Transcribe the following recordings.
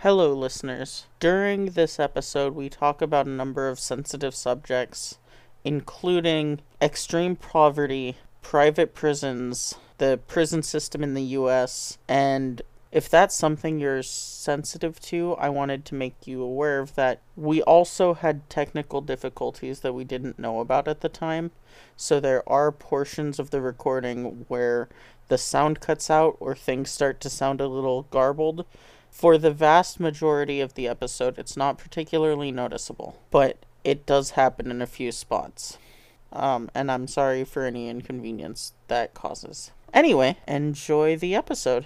Hello, listeners. During this episode, we talk about a number of sensitive subjects, including extreme poverty, private prisons, the prison system in the US, and if that's something you're sensitive to, I wanted to make you aware of that. We also had technical difficulties that we didn't know about at the time, so there are portions of the recording where the sound cuts out or things start to sound a little garbled. For the vast majority of the episode, it's not particularly noticeable, but it does happen in a few spots. And I'm sorry for any inconvenience that causes. Anyway, enjoy the episode.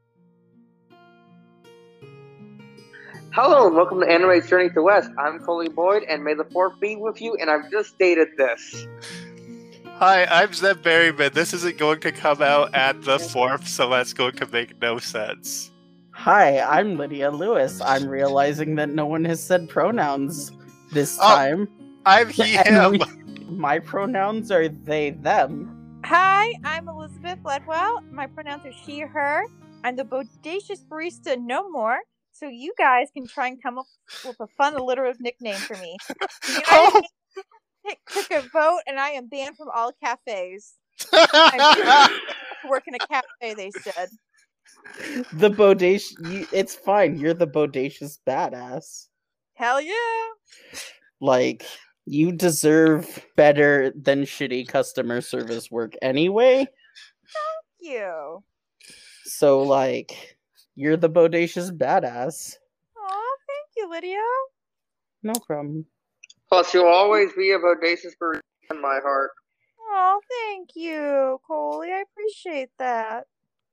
Hello and welcome to Anime's Journey to West. I'm Coley Boyd, and may the fourth be with you, and I've just stated this. Hi, I'm Zeb Berryman. This isn't going to come out at the 4th, so that's going to make no sense. Hi, I'm Lydia Lewis. I'm realizing that no one has said pronouns this time. I'm he, him. My pronouns are they, them. Hi, I'm Elizabeth Ledwell. My pronouns are she, her. I'm the bodacious barista no more, so you guys can try and come up with a fun alliterative nickname for me. The United took a vote, and I am banned from all cafes. I work in a cafe, they said. The bodacious... It's fine, you're the bodacious badass. Hell yeah! Like, you deserve better than shitty customer service work anyway. Thank you. So, like, you're the bodacious badass. Aw, thank you, Lydia. No problem. Plus, you'll always be a bodacious barista in my heart. Oh, thank you, Coley. I appreciate that.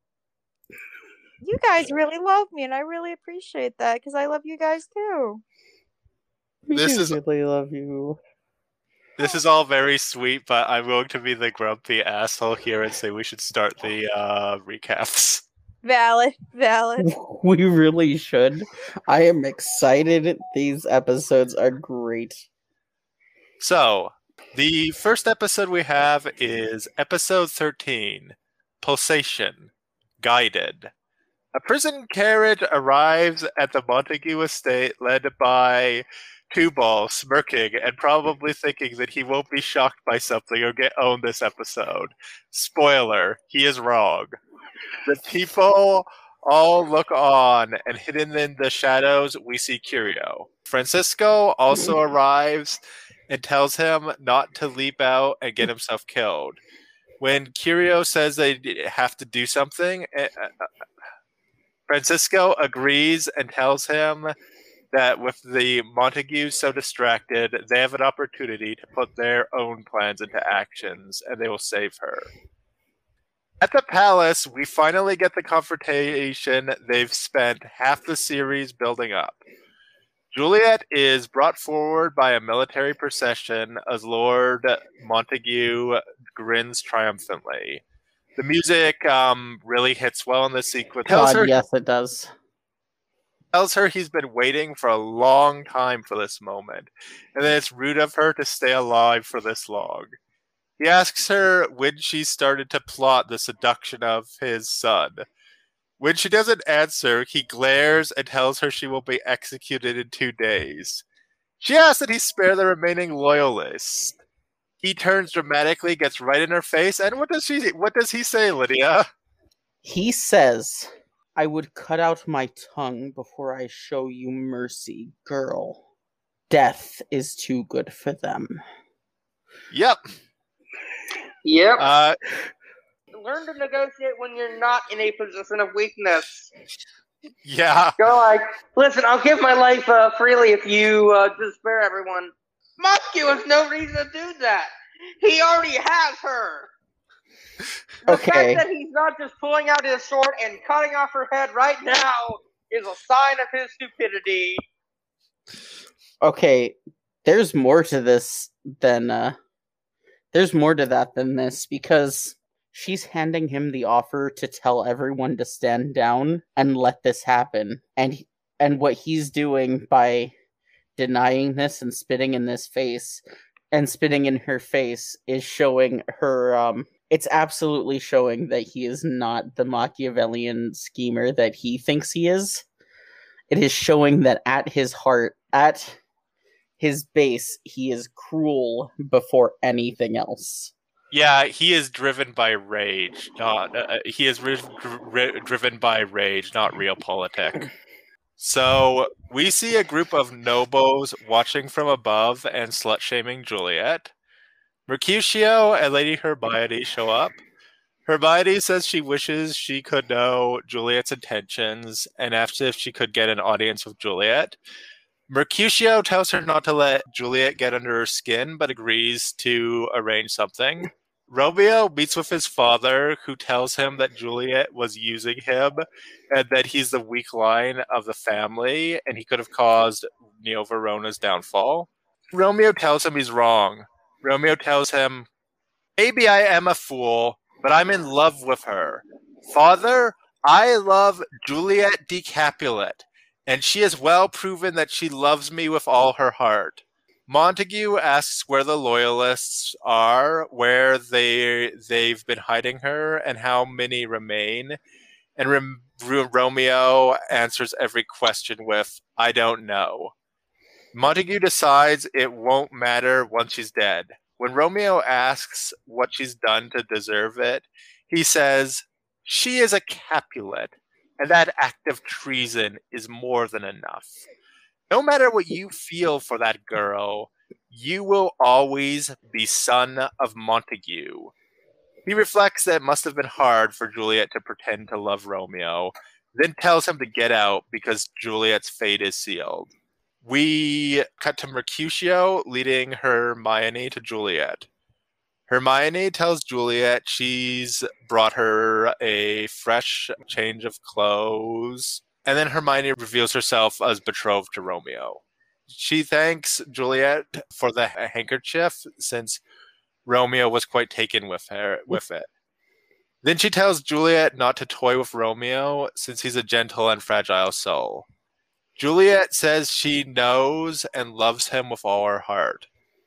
You guys really love me, and I really appreciate that, because I love you guys, too. We really love you. This is all very sweet, but I'm going to be the grumpy asshole here and say we should start the recaps. Valid. We really should. I am excited. These episodes are great. So, the first episode we have is episode 13, Pulsation, Guided. A prison carriage arrives at the Montague estate led by Two-Ball, smirking and probably thinking that he won't be shocked by something or get owned this episode. Spoiler, he is wrong. The people all look on, and hidden in the shadows, we see Curio. Francisco also arrives and tells him not to leap out and get himself killed. When Curio says they have to do something, Francisco agrees and tells him that with the Montagues so distracted, they have an opportunity to put their own plans into actions, and they will save her. At the palace, we finally get the confrontation they've spent half the series building up. Juliet is brought forward by a military procession as Lord Montague grins triumphantly. The music really hits well in this sequence. Yes, it does. Tells her he's been waiting for a long time for this moment, and that it's rude of her to stay alive for this long. He asks her when she started to plot the seduction of his son. When she doesn't answer, he glares and tells her she will be executed in 2 days. She asks that he spare the remaining loyalists. He turns dramatically, gets right in her face, and what does he say, Lydia? He says, I would cut out my tongue before I show you mercy, girl. Death is too good for them. Yep. Learn to negotiate when you're not in a position of weakness. Yeah. Go like, listen, I'll give my life freely if you just spare everyone. Montague has no reason to do that. He already has her. The fact that he's not just pulling out his sword and cutting off her head right now is a sign of his stupidity. Okay, there's more to this than there's more to that than this, because she's handing him the offer to tell everyone to stand down and let this happen. And what he's doing by denying this and spitting in this face and spitting in her face is showing her it's absolutely showing that he is not the Machiavellian schemer that he thinks he is. it is showing that at his heart, at his base, he is cruel before anything else. Yeah, he is driven by rage, not he is driven by rage, not realpolitik. So we see a group of nobos watching from above and slut-shaming Juliet. Mercutio and Lady Hermione show up. Hermione says she wishes she could know Juliet's intentions and asks if she could get an audience with Juliet. Mercutio tells her not to let Juliet get under her skin, but agrees to arrange something. Romeo meets with his father, who tells him that Juliet was using him and that he's the weak line of the family and he could have caused Neo Verona's downfall. Romeo tells him he's wrong. Romeo tells him, maybe I am a fool, but I'm in love with her. Father, I love Juliet de Capulet, and she has well proven that she loves me with all her heart. Montague asks where the loyalists are, where they've been hiding her, and how many remain. And Romeo answers every question with, I don't know. Montague decides it won't matter once she's dead. When Romeo asks what she's done to deserve it, he says, she is a Capulet, and that act of treason is more than enough. No matter what you feel for that girl, you will always be son of Montague. He reflects that it must have been hard for Juliet to pretend to love Romeo, then tells him to get out because Juliet's fate is sealed. We cut to Mercutio leading Hermione to Juliet. Hermione tells Juliet she's brought her a fresh change of clothes, and then Hermione reveals herself as betrothed to Romeo. She thanks Juliet for the handkerchief since Romeo was quite taken with it. Then she tells Juliet not to toy with Romeo since he's a gentle and fragile soul. Juliet says she knows and loves him with all her heart.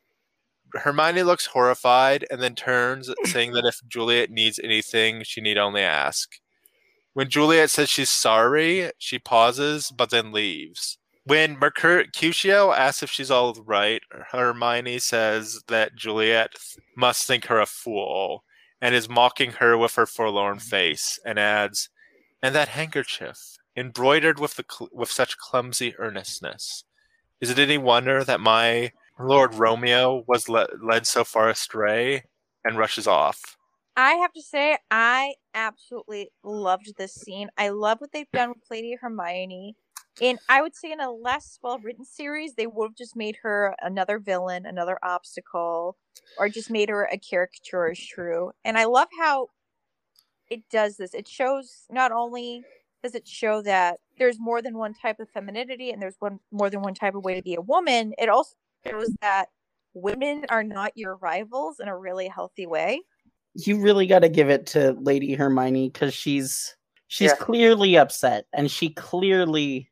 Hermione looks horrified and then turns, saying that if Juliet needs anything, she need only ask. When Juliet says she's sorry, she pauses, but then leaves. When Mercutio asks if she's all right, Hermione says that Juliet must think her a fool, and is mocking her with her forlorn face, and adds, and that handkerchief, embroidered with such clumsy earnestness. Is it any wonder that my Lord Romeo was led so far astray? And rushes off. I have to say, I absolutely loved this scene. I love what they've done with Lady Hermione. And I would say in a less well-written series, they would have just made her another villain, another obstacle, or just made her a caricature as true. And I love how it does this. It shows, not only does it show that there's more than one type of femininity and there's more than one type of way to be a woman, it also shows that women are not your rivals in a really healthy way. You really got to give it to Lady Hermione because she's clearly upset and she clearly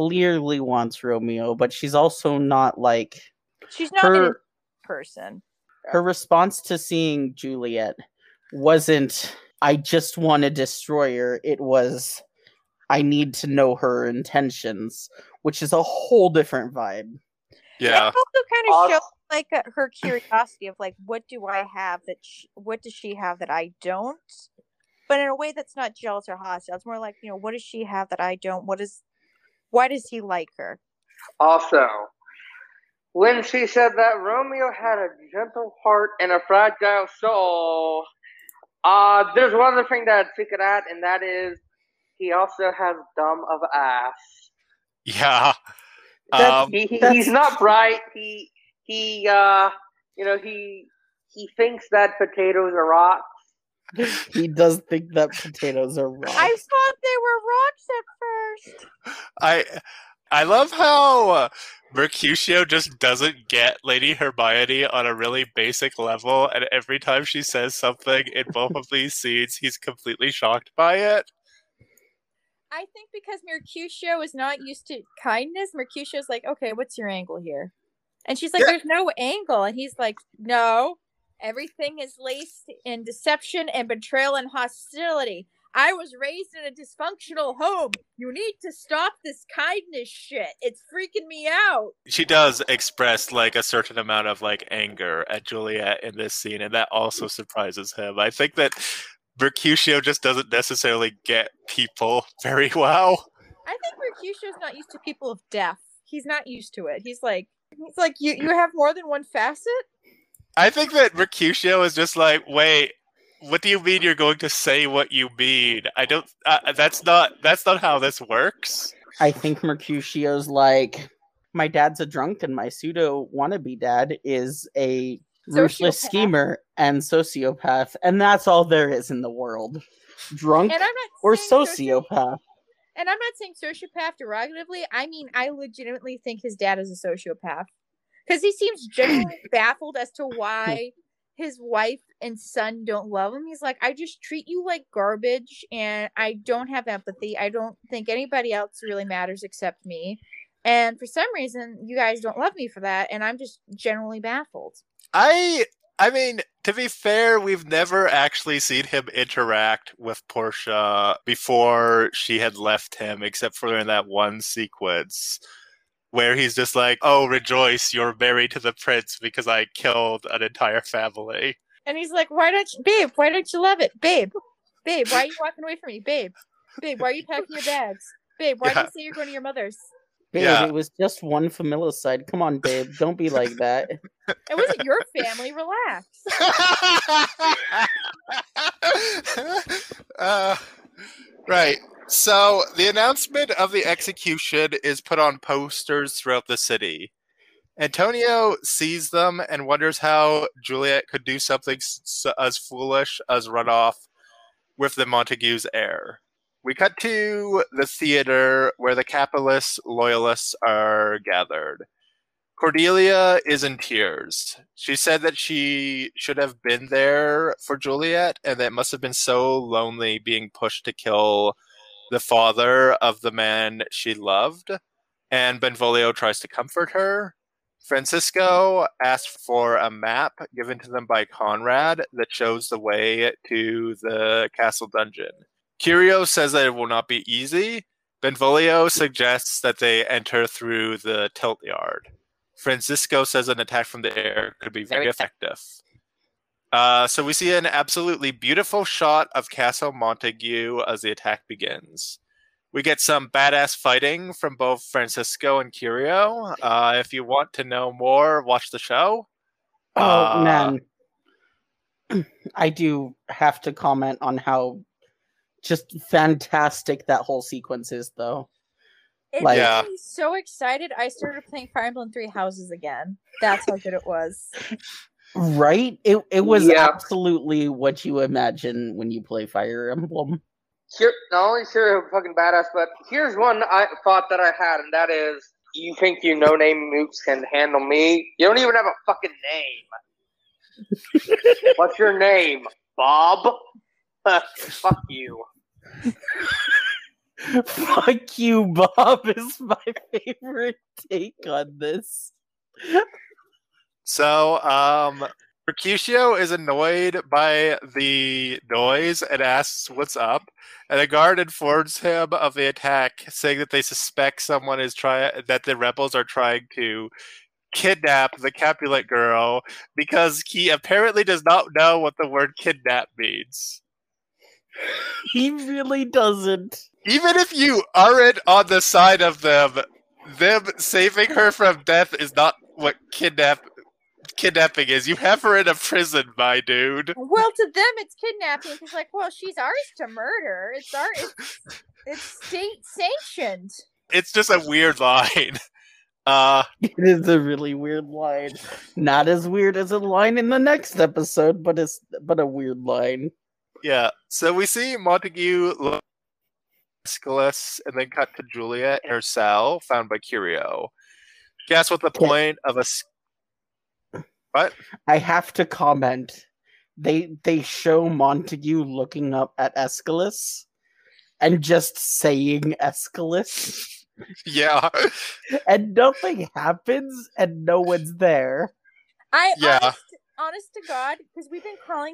wants Romeo, but she's also not like... She's not a person. Her response to seeing Juliet wasn't, I just want to destroy her. It was, I need to know her intentions, which is a whole different vibe. Yeah. It also kind of shows like her curiosity of like, what do I have what does she have that I don't? But in a way that's not jealous or hostile. It's more like, what does she have that I don't? Why does he like her? Also, when she said that Romeo had a gentle heart and a fragile soul, there's one other thing that she could add, and that is he also has dumb of ass. Yeah. He's not bright. He thinks that potatoes are rocks. He does think that potatoes are rocks. I thought they were rocks at first. I love how Mercutio just doesn't get Lady Hermione on a really basic level, and every time she says something in both of these scenes, he's completely shocked by it. I think because Mercutio is not used to kindness, Mercutio's like, okay, what's your angle here? And she's like, there's no angle. And he's like, no, everything is laced in deception and betrayal and hostility. I was raised in a dysfunctional home. You need to stop this kindness shit. It's freaking me out. She does express like a certain amount of like anger at Juliet in this scene, and that also surprises him. I think that Mercutio just doesn't necessarily get people very well. I think Mercutio's not used to people of death. He's not used to it. He's like you have more than one facet? I think that Mercutio is just like, wait, what do you mean you're going to say what you mean? I don't. That's not how this works. I think Mercutio's like, my dad's a drunk and my pseudo wannabe dad is a ruthless schemer and sociopath, and that's all there is in the world. Drunk or sociopath. And I'm not saying sociopath derogatively. I mean, I legitimately think his dad is a sociopath. Because he seems genuinely baffled as to why his wife and son don't love him. He's like, I just treat you like garbage, and I don't have empathy. I don't think anybody else really matters except me. And for some reason, you guys don't love me for that, and I'm just generally baffled. I mean, to be fair, we've never actually seen him interact with Portia before she had left him, except for in that one sequence where he's just like, oh, rejoice, you're married to the prince because I killed an entire family. And he's like, why don't you love it? Babe, why are you walking away from me? Babe, why are you packing your bags? Babe, why do you say you're going to your mother's? Babe, It was just one familicide. Come on, babe, don't be like that. It wasn't your family, relax. Right. So, the announcement of the execution is put on posters throughout the city. Antonio sees them and wonders how Juliet could do something as foolish as run off with the Montague's heir. We cut to the theater where the capitalist loyalists are gathered. Cordelia is in tears. She said that she should have been there for Juliet and that it must have been so lonely being pushed to kill the father of the man she loved, and Benvolio tries to comfort her. Francisco asks for a map given to them by Conrad that shows the way to the castle dungeon. Curio says that it will not be easy. Benvolio suggests that they enter through the tilt yard. Francisco says an attack from the air could be very effective. So we see an absolutely beautiful shot of Castle Montague as the attack begins. We get some badass fighting from both Francisco and Curio. If you want to know more, watch the show. Oh, man. I do have to comment on how just fantastic that whole sequence is, though. It made me so excited, I started playing Fire Emblem Three Houses again. That's how good it was. Right? It was absolutely what you imagine when you play Fire Emblem. Not only Curio fucking badass, but here's one thought that I had, and that is, you think you no-name mooks can handle me? You don't even have a fucking name. What's your name? Bob? Fuck you. Fuck you, Bob is my favorite take on this. So, Mercutio is annoyed by the noise and asks what's up, and a guard informs him of the attack, saying that they suspect that the rebels are trying to kidnap the Capulet girl because he apparently does not know what the word kidnap means. He really doesn't. Even if you aren't on the side of them saving her from death is not what kidnapping is. You have her in a prison, my dude. Well, to them it's kidnapping. It's like, well, she's ours to murder. It's state sanctioned. It's just a weird line. It is a really weird line. Not as weird as a line in the next episode, but a weird line. Yeah. So we see Montague look at Aeschylus and then cut to Juliet in her cell, found by Curio. Guess what the point of what? I have to comment. They show Montague looking up at Aeschylus and just saying Aeschylus. Yeah. And nothing happens and no one's there. Honest to God, because we've been calling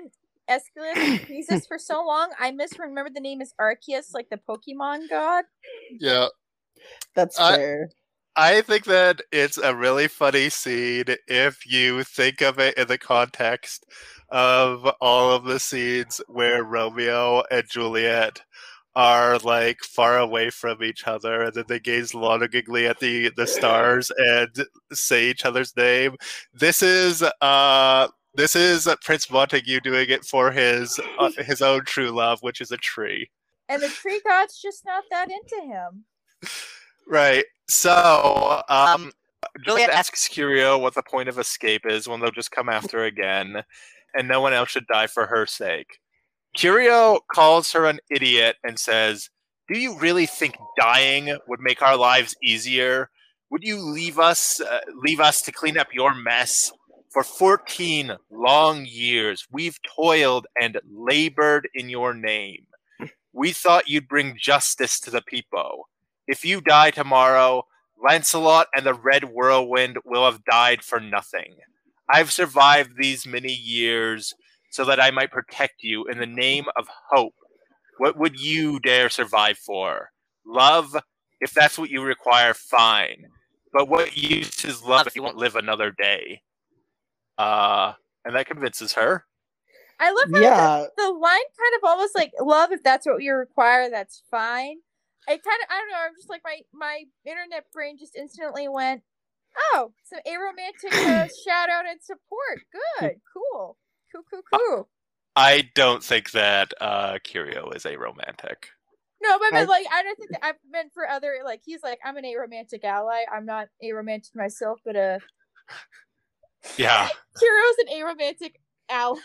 Aeschylus teased us for so long. I misremembered the name is Arceus, like the Pokemon god. Yeah. That's fair. I think that it's a really funny scene if you think of it in the context of all of the scenes where Romeo and Juliet are like far away from each other, and then they gaze longingly at the stars and say each other's name. This is Prince Montague doing it for his own true love, which is a tree. And the tree god's just not that into him. Right. So, Juliet asks Curio what the point of escape is when they'll just come after again, and no one else should die for her sake. Curio calls her an idiot and says, "Do you really think dying would make our lives easier? Would you leave us to clean up your mess? For 14 long years, we've toiled and labored in your name. We thought you'd bring justice to the people. If you die tomorrow, Lancelot and the Red Whirlwind will have died for nothing. I've survived these many years so that I might protect you in the name of hope. What would you dare survive for? Love? If that's what you require, fine. But what use is love if you won't live another day?" And that convinces her. I love how the line kind of almost like, love, if that's what you require, that's fine. I don't know, I'm just like, my internet brain just instantly went, oh, some aromantic shout out and support. Good, cool. I don't think that Curio is aromantic. No, but I don't think that I've meant for other, like, he's like, I'm an aromantic ally. I'm not aromantic myself, but yeah. Curio's an aromantic ally.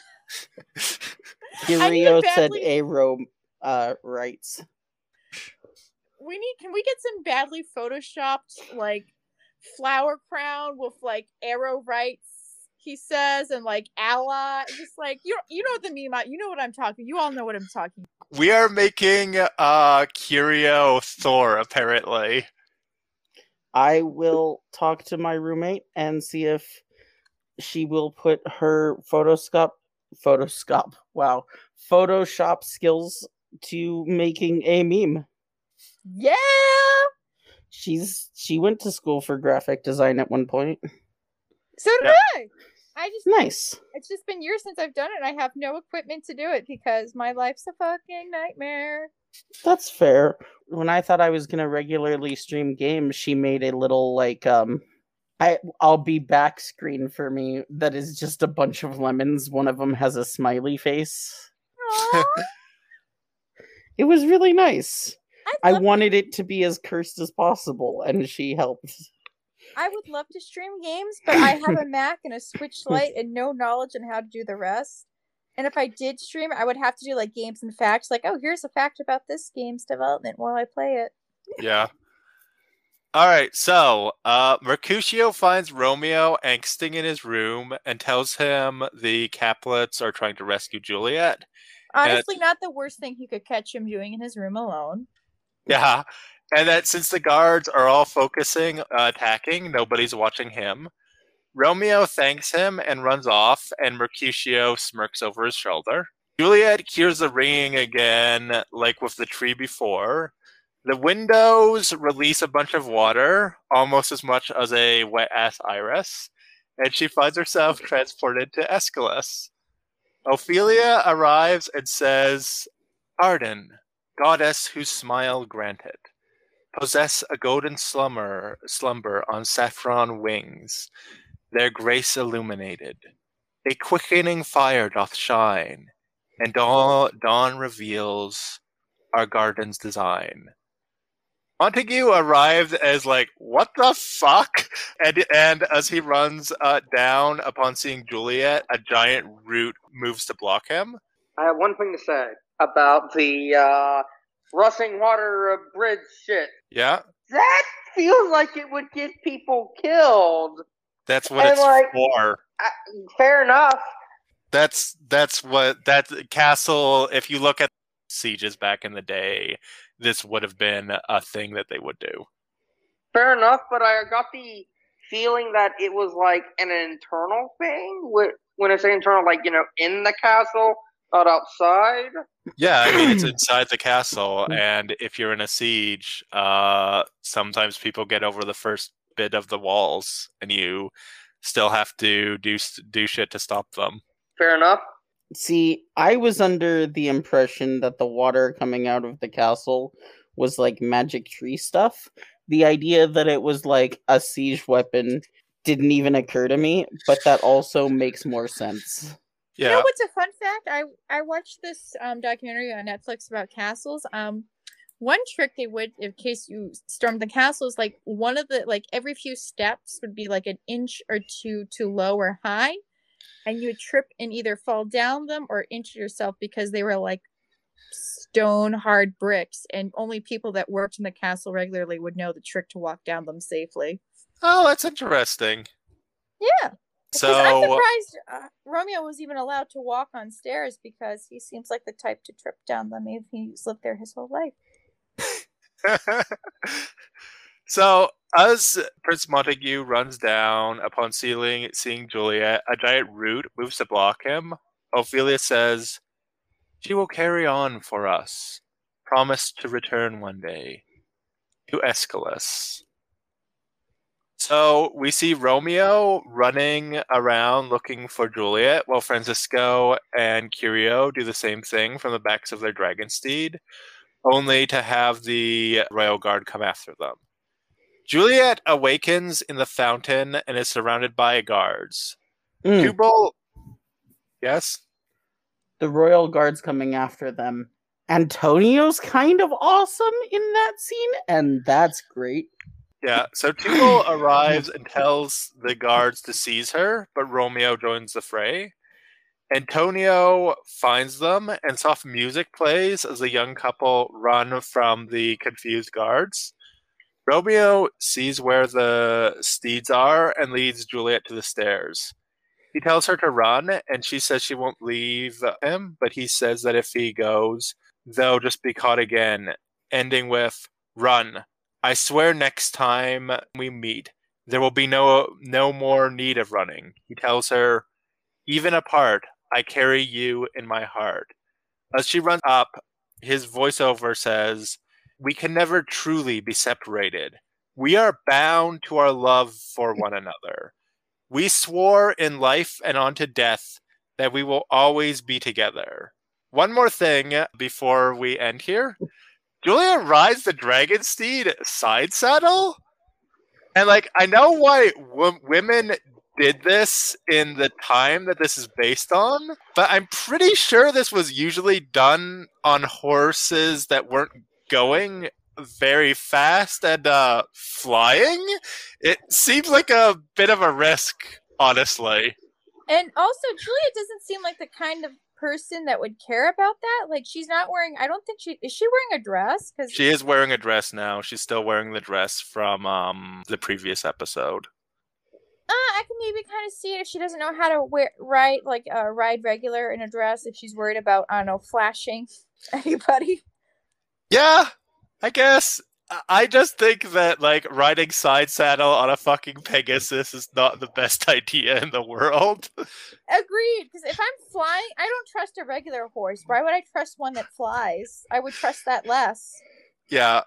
Curio said rights. Can we get some badly photoshopped like flower crown with like arrow rights, he says, and like ally, just like you know the meme, you know what I'm talking, you all know what I'm talking about. We are making Curio Thor, apparently. I will talk to my roommate and see if she will put her Photoshop skills to making a meme. Yeah, she went to school for graphic design at one point. So did I. Nice. It's just been years since I've done it, and I have no equipment to do it because my life's a fucking nightmare. That's fair. When I thought I was gonna regularly stream games, she made a little like I'll be back screen for me that is just a bunch of lemons. One of them has a smiley face. It was really nice. I wanted it to be as cursed as possible, and she helped. I would love to stream games, but I have a Mac and a Switch Lite and no knowledge on how to do the rest. And if I did stream, I would have to do like games and facts, like, oh, here's a fact about this game's development while I play it. Yeah. All right, so Mercutio finds Romeo angsting in his room and tells him the Capulets are trying to rescue Juliet. Honestly, not the worst thing he could catch him doing in his room alone. Yeah, and that since the guards are all focusing, attacking, nobody's watching him. Romeo thanks him and runs off, and Mercutio smirks over his shoulder. Juliet hears the ringing again, like with the tree before. The windows release a bunch of water, almost as much as a wet-ass iris, and she finds herself transported to Aeschylus. Ophelia arrives and says, "Pardon, goddess whose smile granted. Possess a golden slumber on saffron wings, their grace illuminated. A quickening fire doth shine, and dawn reveals our garden's design." Montague arrived as like, what the fuck? And as he runs down upon seeing Juliet, a giant root moves to block him. I have one thing to say about the rushing water bridge shit. Yeah? That feels like it would get people killed. That's what it's for. Fair enough. That's what that castle, if you look at sieges back in the day, this would have been a thing that they would do. Fair enough, but I got the feeling that it was like an internal thing. When I say internal, like, in the castle, Not outside? Yeah, I mean, it's inside the castle, and if you're in a siege, sometimes people get over the first bit of the walls, and you still have to do shit to stop them. Fair enough. See, I was under the impression that the water coming out of the castle was like magic tree stuff. The idea that it was like a siege weapon didn't even occur to me, but that also makes more sense. Yeah. You know what's a fun fact? I watched this documentary on Netflix about castles. One trick they would, in case you stormed the castle, is like one of the every few steps would be like an inch or two too low or high, and you would trip and either fall down them or injure yourself because they were like stone hard bricks, and only people that worked in the castle regularly would know the trick to walk down them safely. Oh, that's interesting. Yeah. So I'm surprised Romeo was even allowed to walk on stairs, because he seems like the type to trip down them if he's lived there his whole life. So, as Prince Montague runs down upon seeing Juliet, a giant root moves to block him. Ophelia says, "She will carry on for us, promised to return one day, to Aeschylus." So we see Romeo running around looking for Juliet, while Francisco and Curio do the same thing from the backs of their dragon steed, only to have the royal guard come after them. Juliet awakens in the fountain and is surrounded by guards. Tubal, yes? The royal guard's coming after them. Antonio's kind of awesome in that scene, and that's great. Yeah, so Tubal arrives and tells the guards to seize her, but Romeo joins the fray. Antonio finds them, and soft music plays as the young couple run from the confused guards. Romeo sees where the steeds are and leads Juliet to the stairs. He tells her to run, and she says she won't leave him, but he says that if he goes, they'll just be caught again, ending with, "Run. I swear next time we meet, there will be no more need of running." He tells her, "Even apart, I carry you in my heart." As she runs up, his voiceover says, "We can never truly be separated. We are bound to our love for one another. We swore in life and unto death that we will always be together." One more thing before we end here. Julia rides the dragon steed side saddle, and I know why women did this in the time that this is based on, but I'm pretty sure this was usually done on horses that weren't going very fast and flying. It seems like a bit of a risk, honestly. And also, Julia doesn't seem like the kind of person that would care about that. She's not wearing, I don't think is she wearing a dress? Cause she is wearing a dress now. She's still wearing the dress from the previous episode. I can maybe kind of see it if she doesn't know how to ride regular in a dress, if she's worried about, I don't know, flashing anybody. Yeah, I guess. I just think that riding side saddle on a fucking Pegasus is not the best idea in the world. Agreed, because if I'm flying, I don't trust a regular horse. Why would I trust one that flies? I would trust that less. Yeah.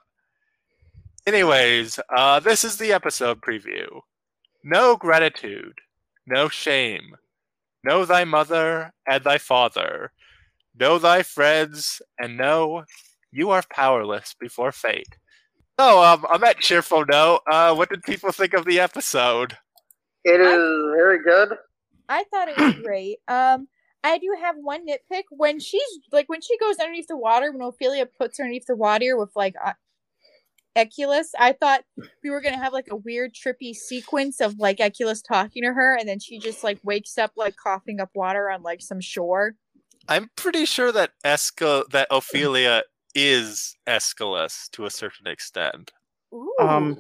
Anyways, this is the episode preview. No gratitude, no shame. Know thy mother and thy father. Know thy friends, and know you are powerless before fate. So, on that cheerful note, what did people think of the episode? It is very good. I thought it was great. I do have one nitpick. When she goes underneath the water, when Ophelia puts her underneath the water with Aeschylus, I thought we were gonna have a weird trippy sequence of Aeschylus talking to her, and then she just wakes up coughing up water on some shore. I'm pretty sure that Ophelia is Aeschylus to a certain extent. Ooh.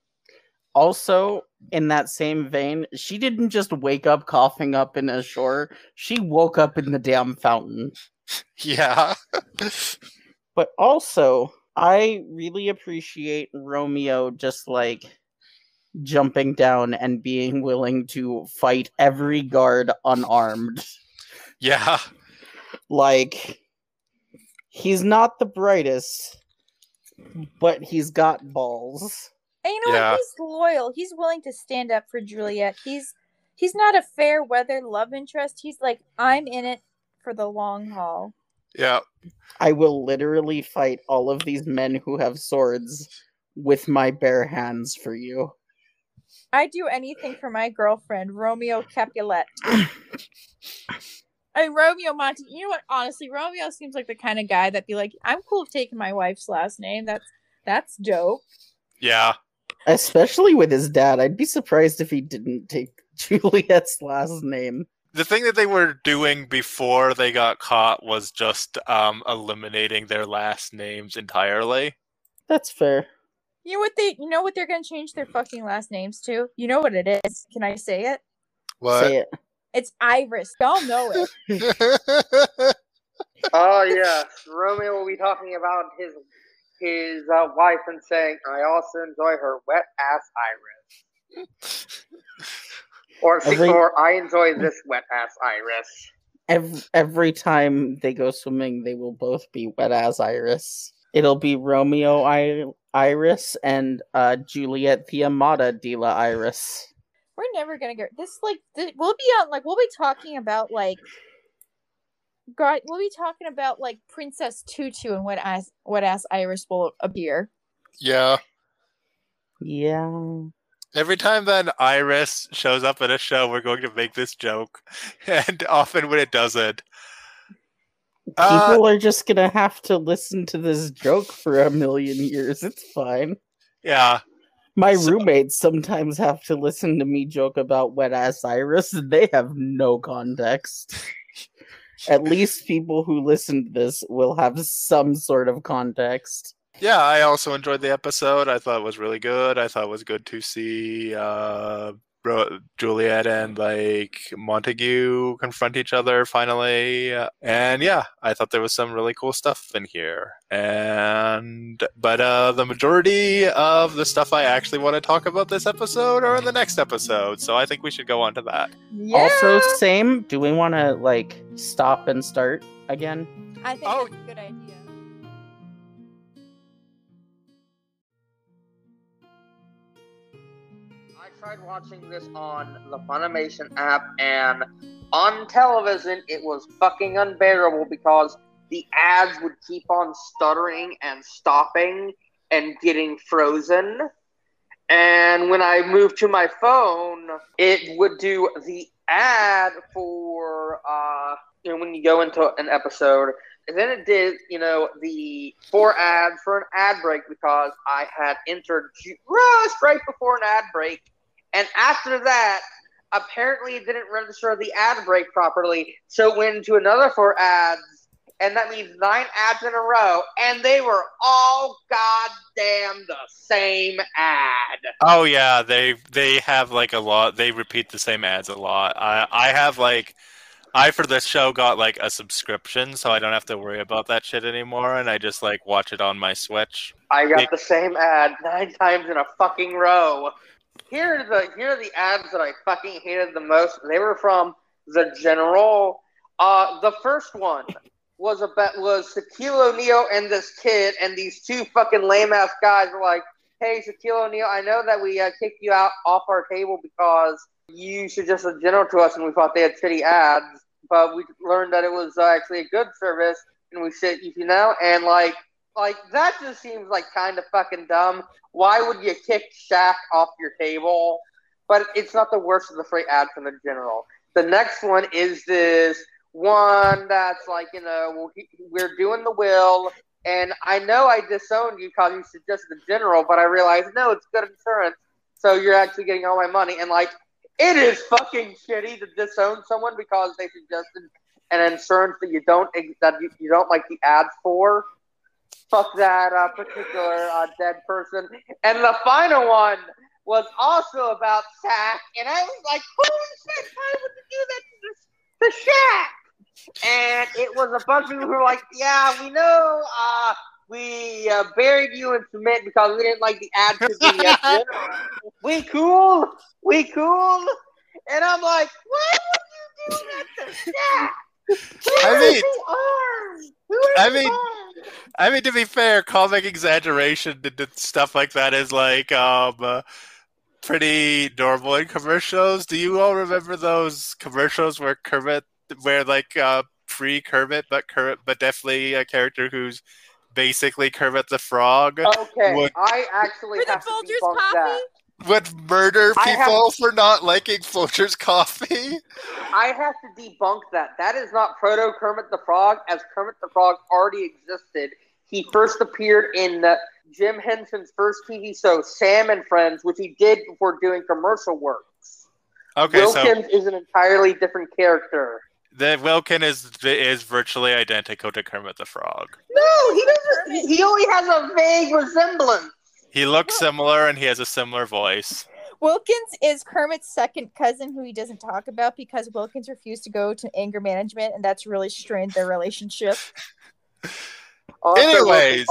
Also, in that same vein, she didn't just wake up coughing up in a shore. She woke up in the damn fountain. Yeah. But also, I really appreciate Romeo just jumping down and being willing to fight every guard unarmed. Yeah. Like, he's not the brightest, but he's got balls. And you know what? He's loyal. He's willing to stand up for Juliet. He's not a fair weather love interest. He's like, I'm in it for the long haul. Yeah. I will literally fight all of these men who have swords with my bare hands for you. I'd do anything for my girlfriend, Romeo Capulet. I mean, Romeo Monte. You know what? Honestly, Romeo seems like the kind of guy that'd be like, I'm cool with taking my wife's last name. That's dope. Yeah. Especially with his dad. I'd be surprised if he didn't take Juliet's last name. The thing that they were doing before they got caught was just eliminating their last names entirely. That's fair. You know what they're gonna change their fucking last names to? You know what it is? Can I say it? What? Say it. It's Iris. Y'all know it. Oh yes, Romeo will be talking about his wife and saying, "I also enjoy her wet ass Iris," or I enjoy this wet ass Iris. Every time they go swimming, they will both be wet ass Iris. It'll be Romeo Iris and Juliet the Amata Dila Iris. We're never gonna get this. We'll be talking about God. We'll be talking about like Princess Tutu and what ass Iris will appear. Yeah. Yeah. Every time that Iris shows up at a show, we're going to make this joke, and often when it doesn't, people are just gonna have to listen to this joke for a million years. It's fine. Yeah. My roommates sometimes have to listen to me joke about wet ass Iris, and they have no context. At least people who listen to this will have some sort of context. Yeah, I also enjoyed the episode. I thought it was really good. I thought it was good to see Juliet and Montague confront each other finally. And yeah, I thought there was some really cool stuff in here. But the majority of the stuff I actually want to talk about this episode are in the next episode. So I think we should go on to that. Yeah. Also, same. Do we want to stop and start again? I think that's a good idea. I tried watching this on the Funimation app, and on television it was fucking unbearable because the ads would keep on stuttering and stopping and getting frozen. And when I moved to my phone, it would do the ad for, when you go into an episode. And then it did, the 4 ads for an ad break because I had entered just right before an ad break. And after that, apparently it didn't register the ad break properly. So it went into another 4 ads. And that means 9 ads in a row. And they were all goddamn the same ad. Oh, yeah. They have a lot. They repeat the same ads a lot. I for this show got a subscription, so I don't have to worry about that shit anymore, and I just watch it on my Switch. I got the same ad 9 times in a fucking row. Here are the ads that I fucking hated the most. They were from The General. The first one was Shaquille O'Neal and this kid, and these 2 fucking lame ass guys were like, "Hey, Shaquille O'Neal, I know that we kicked you out off our table because you suggested General to us, and we thought they had shitty ads, but we learned that it was actually a good service, and we said, and that just seems kind of fucking dumb. Why would you kick Shaq off your table? But it's not the worst of the free ads from The General. The next one is this one that's we're doing the will, and I know I disowned you because you suggested The General, but I realized, no, it's good insurance, so you're actually getting all my money, and it is fucking shitty to disown someone because they suggested an insurance that you don't like the ads for. Fuck that particular dead person. And the final one was also about Shaq, and I was like, holy shit, why would you do that to Shaq? And it was a bunch of people who were like, yeah, we know, we buried you in cement because we didn't like the ad to the General. We cool? And I'm like, why would you do that to Shaq? I mean, to be fair, comic exaggeration and stuff like that is like pretty normal in commercials. Do you all remember those commercials where pre-Kermit, but definitely a character who's basically Kermit the Frog? Okay, I actually have to debunk that. Would murder people for not liking Folger's coffee? I have to debunk that. That is not proto Kermit the Frog, as Kermit the Frog already existed. He first appeared in Jim Henson's first TV show, Sam and Friends, which he did before doing commercial works. Okay, Wilkins is an entirely different character. The Wilkins is virtually identical to Kermit the Frog. No, he doesn't. He only has a vague resemblance. He looks similar and he has a similar voice. Wilkins is Kermit's second cousin who he doesn't talk about because Wilkins refused to go to anger management, and that's really strained their relationship. Anyways.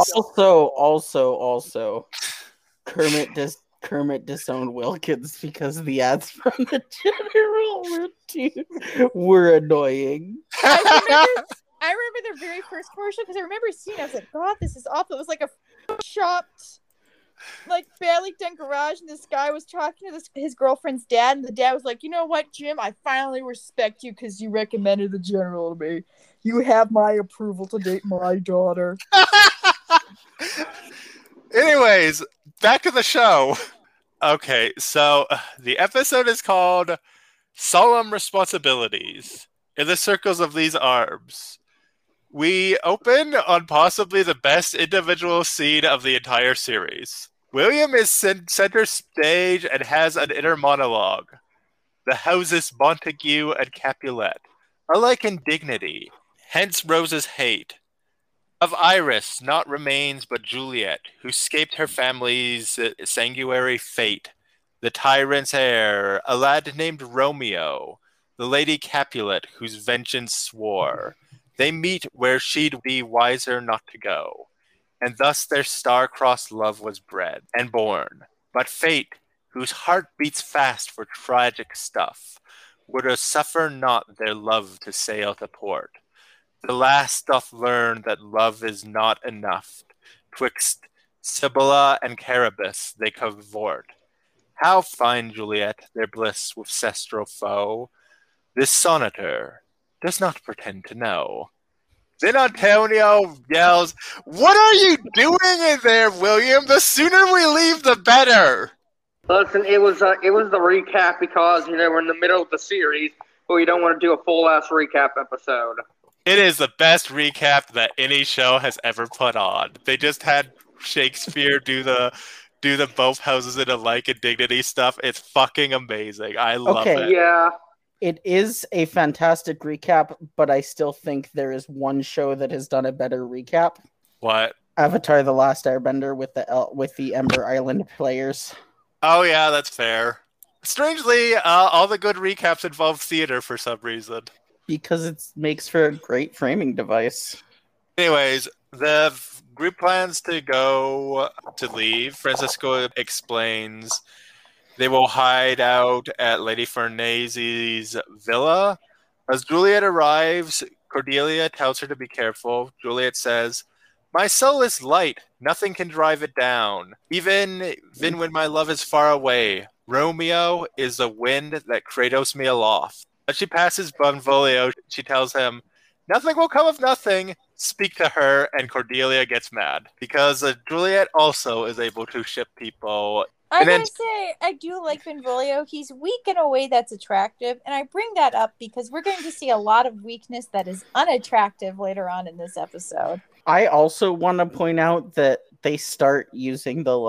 Also, Kermit disowned Wilkins because the ads from the General were annoying. I remember the very first commercial because I remember seeing it. I was like, God, this is awful. It was like a shopped, like, badly done garage, and this guy was talking to his girlfriend's dad, and the dad was like, you know what, Jim, I finally respect you because you recommended the General to me. You have my approval to date my daughter. Anyways, back to the show. Okay, so the episode is called Solemn Responsibilities. In the circles of these arms, we open on possibly the best individual scene of the entire series. William is center stage and has an inner monologue. The houses Montague and Capulet are like in dignity, hence Rose's hate. Of Iris, not remains but Juliet, who escaped her family's sanguinary fate. The tyrant's heir, a lad named Romeo. The lady Capulet, whose vengeance swore. They meet where she'd be wiser not to go. And thus their star-crossed love was bred and born. But fate, whose heart beats fast for tragic stuff, would suffer not their love to sail to port. The last doth learn that love is not enough. Twixt Sibylla and Charybdis they cavort. How find Juliet their bliss with sestral foe? This sonneter does not pretend to know. Then Antonio yells, "What are you doing in there, William? The sooner we leave, the better." Listen, it was the recap because we're in the middle of the series, but we don't want to do a full ass recap episode. It is the best recap that any show has ever put on. They just had Shakespeare do the both houses in a like and dignity stuff. It's fucking amazing. I love it. Yeah. It is a fantastic recap, but I still think there is one show that has done a better recap. What? Avatar: The Last Airbender with the Ember Island players. Oh yeah, that's fair. Strangely, all the good recaps involve theater for some reason. Because it makes for a great framing device. Anyways, the group plans to leave. Francisco explains they will hide out at Lady Farnese's villa. As Juliet arrives, Cordelia tells her to be careful. Juliet says, "My soul is light. Nothing can drive it down. Even when my love is far away. Romeo is the wind that cradles me aloft." As she passes Benvolio, she tells him, "Nothing will come of nothing. Speak to her," and Cordelia gets mad. Because Juliet also is able to ship people. I gotta say, I do like Benvolio. He's weak in a way that's attractive, and I bring that up because we're going to see a lot of weakness that is unattractive later on in this episode. I also want to point out that they start using the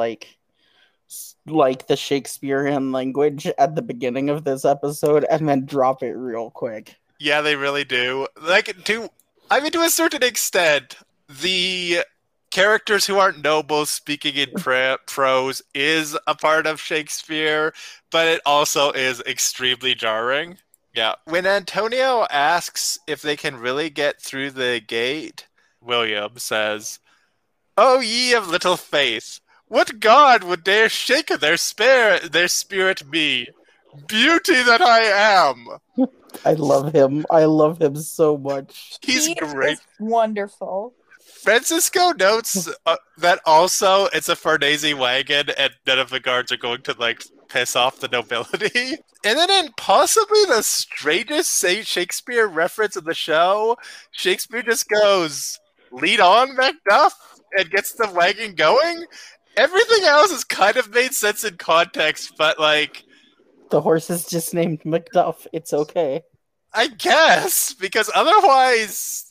the Shakespearean language at the beginning of this episode and then drop it real quick. Yeah, they really do. To a certain extent, the characters who aren't nobles speaking in prose is a part of Shakespeare, but it also is extremely jarring. Yeah. When Antonio asks if they can really get through the gate, William says, "Oh, ye of little faith, what god would dare shake their spirit me? Beauty that I am!" I love him. I love him so much. He's great. Is wonderful. Francisco notes that also it's a Farnese wagon and none of the guards are going to, like, piss off the nobility. And then in possibly the strangest Shakespeare reference in the show, Shakespeare just goes, "Lead on, Macduff," and gets the wagon going. Everything else has kind of made sense in context, but, like... The horse is just named Macduff. It's okay. I guess, because otherwise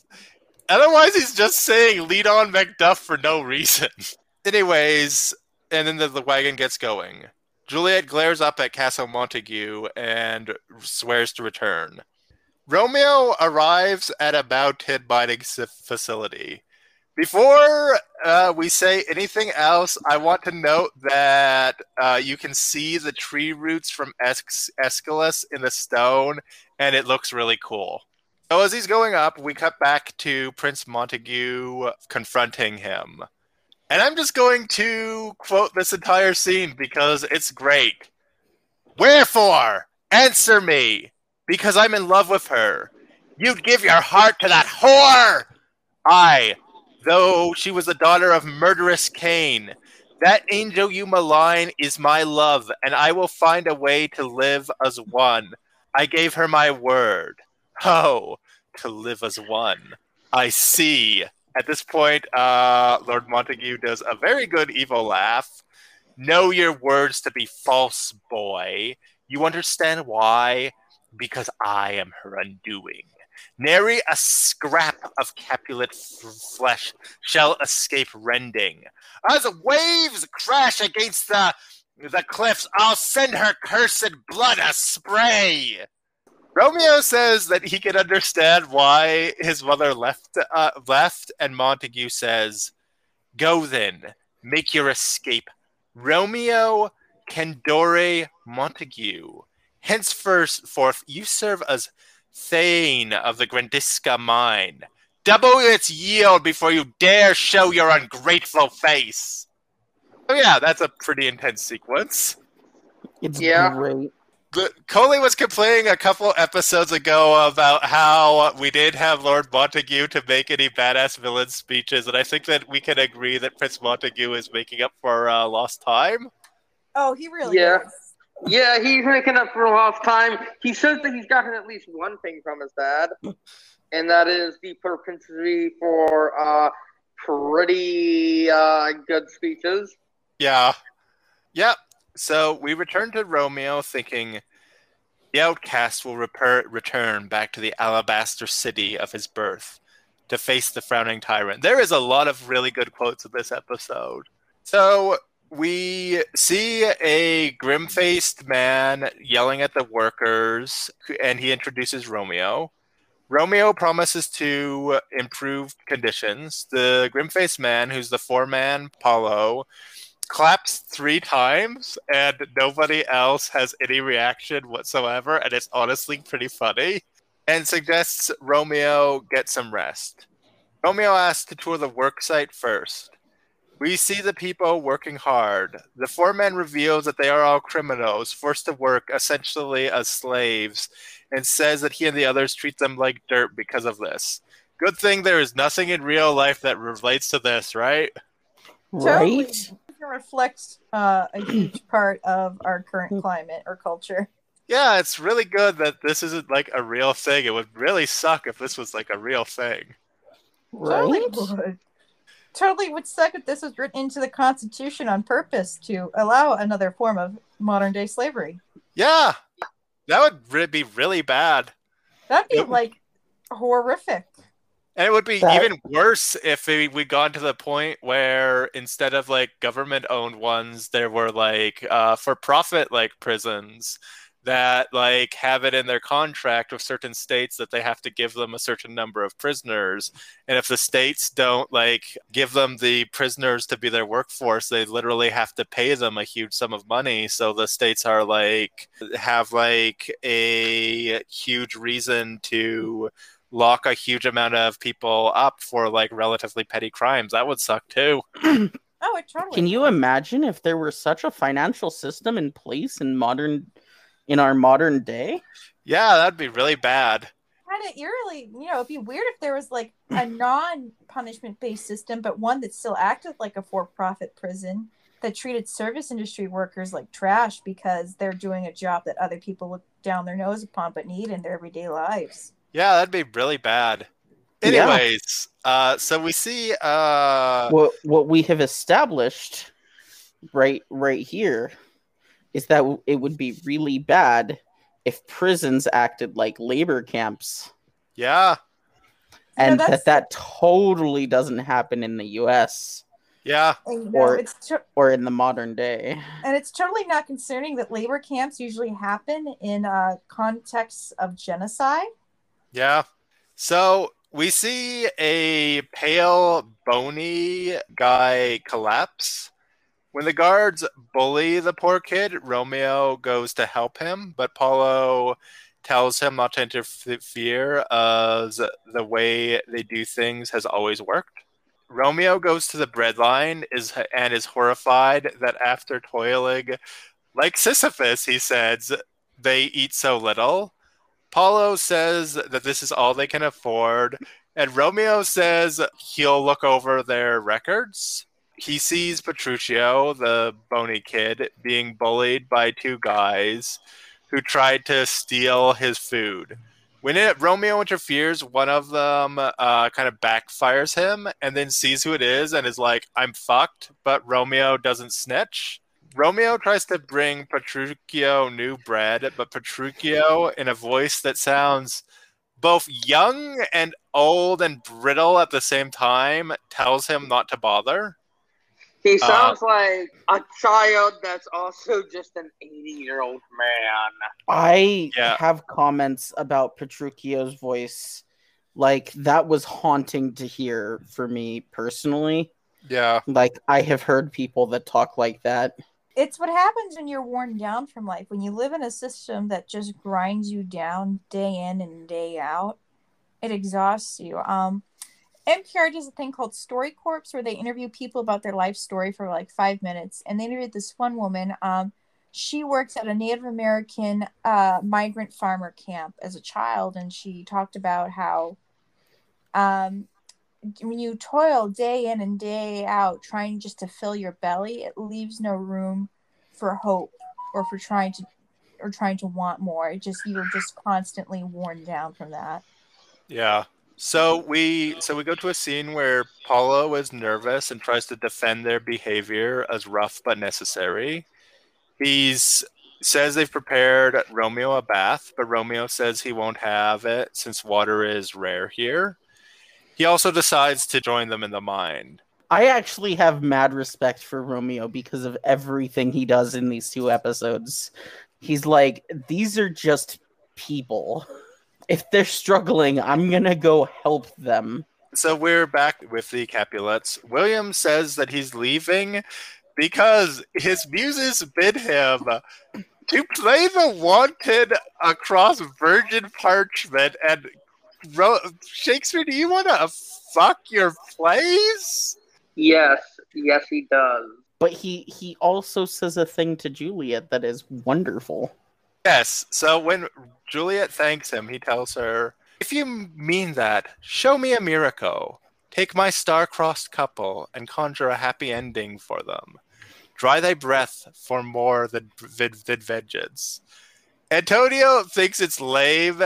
he's just saying "lead on, Macduff" for no reason. Anyways, and then the wagon gets going. Juliet glares up at Castle Montague and swears to return. Romeo arrives at a mountain mining facility. Before we say anything else, I want to note that you can see the tree roots from Aeschylus in the stone, and it looks really cool. So as he's going up, we cut back to Prince Montague confronting him. And I'm just going to quote this entire scene because it's great. "Wherefore? Answer me, because I'm in love with her. You'd give your heart to that whore! Aye, though she was the daughter of murderous Cain. That angel you malign is my love, and I will find a way to live as one. I gave her my word. Oh, to live as one. I see." At this point, Lord Montague does a very good evil laugh. "Know your words to be false, boy. You understand why? Because I am her undoing. Nary a scrap of Capulet flesh shall escape rending. As waves crash against the cliffs, I'll send her cursed blood a spray." Romeo says that he can understand why his mother left, and Montague says, "Go then, make your escape. Romeo Candore Montague. Henceforth you serve as Thane of the Grandisca mine. Double its yield before you dare show your ungrateful face." Oh yeah, that's a pretty intense sequence. It's great. Coley was complaining a couple episodes ago about how we didn't have Lord Montague to make any badass villain speeches, and I think that we can agree that Prince Montague is making up for lost time. Oh, he really is. Yeah, he's making up for lost time. He says that he's gotten at least one thing from his dad, and that is the propensity for pretty good speeches. Yeah. Yep. So we return to Romeo thinking the outcast will return back to the alabaster city of his birth to face the frowning tyrant. There is a lot of really good quotes in this episode. So we see a grim-faced man yelling at the workers, and he introduces Romeo. Romeo promises to improve conditions. The grim-faced man, who's the foreman, Paulo, claps 3 times, and nobody else has any reaction whatsoever, and it's honestly pretty funny, and suggests Romeo get some rest. Romeo asks to tour the worksite first. We see the people working hard. The foreman reveals that they are all criminals, forced to work essentially as slaves, and says that he and the others treat them like dirt because of this. Good thing there is nothing in real life that relates to this, right? Right? Totally. Reflects a huge part of our current climate or culture. Yeah, it's really good that this isn't like a real thing. It would really suck if this was like a real thing. Right? Totally would suck if this was written into the Constitution on purpose to allow another form of modern day slavery. Yeah, that would be really bad. That'd be like horrific. And it would be even worse if we got to the point where instead of like government-owned ones, there were like for-profit like prisons that like have it in their contract with certain states that they have to give them a certain number of prisoners. And if the states don't like give them the prisoners to be their workforce, they literally have to pay them a huge sum of money. So the states are like have like a huge reason to lock a huge amount of people up for like relatively petty crimes. That would suck too. Oh, it totally. Can you imagine if there were such a financial system in place in modern in our modern day? Yeah, that'd be really bad. Kind of eerily, it'd be weird if there was like a non-punishment based system, but one that still acted like a for-profit prison that treated service industry workers like trash because they're doing a job that other people look down their nose upon but need in their everyday lives. Yeah, that'd be really bad. Anyways, so we see what we have established right here is that it would be really bad if prisons acted like labor camps. Yeah. And that totally doesn't happen in the US. Yeah. Or in the modern day. And it's totally not concerning that labor camps usually happen in contexts of genocide. Yeah. So we see a pale, bony guy collapse. When the guards bully the poor kid, Romeo goes to help him, but Paulo tells him not to interfere as the way they do things has always worked. Romeo goes to the breadline and is horrified that after toiling like Sisyphus, he says, they eat so little. Paulo says that this is all they can afford, and Romeo says he'll look over their records. He sees Petruchio, the bony kid, being bullied by two guys who tried to steal his food. When Romeo interferes, one of them kind of backfires him and then sees who it is and is like, I'm fucked, but Romeo doesn't snitch. Romeo tries to bring Petruchio new bread, but Petruchio, in a voice that sounds both young and old and brittle at the same time, tells him not to bother. He sounds like a child that's also just an 80-year-old man. I have comments about Petruchio's voice. Like, that was haunting to hear for me personally. Yeah. Like, I have heard people that talk like that. It's what happens when you're worn down from life. When you live in a system that just grinds you down day in and day out, it exhausts you. NPR does a thing called Story Corps where they interview people about their life story for like 5 minutes. And they interviewed this one woman. She works at a Native American migrant farmer camp as a child. And she talked about how when you toil day in and day out trying just to fill your belly, it leaves no room for hope or for trying to want more. You're just constantly worn down from that. Yeah. So we go to a scene where Paulo is nervous and tries to defend their behavior as rough but necessary. He says they've prepared Romeo a bath, but Romeo says he won't have it since water is rare here. He also decides to join them in the mine. I actually have mad respect for Romeo because of everything he does in these 2 episodes. He's like, these are just people. If they're struggling, I'm gonna go help them. So we're back with the Capulets. William says that he's leaving because his muses bid him to play the wanted across virgin parchment. And Shakespeare, do you want to fuck your plays? Yes, he does. But he also says a thing to Juliet that is wonderful. Yes, so when Juliet thanks him, he tells her, if you mean that, show me a miracle. Take my star-crossed couple and conjure a happy ending for them. Dry thy breath for more than vengeance. Antonio thinks it's lame,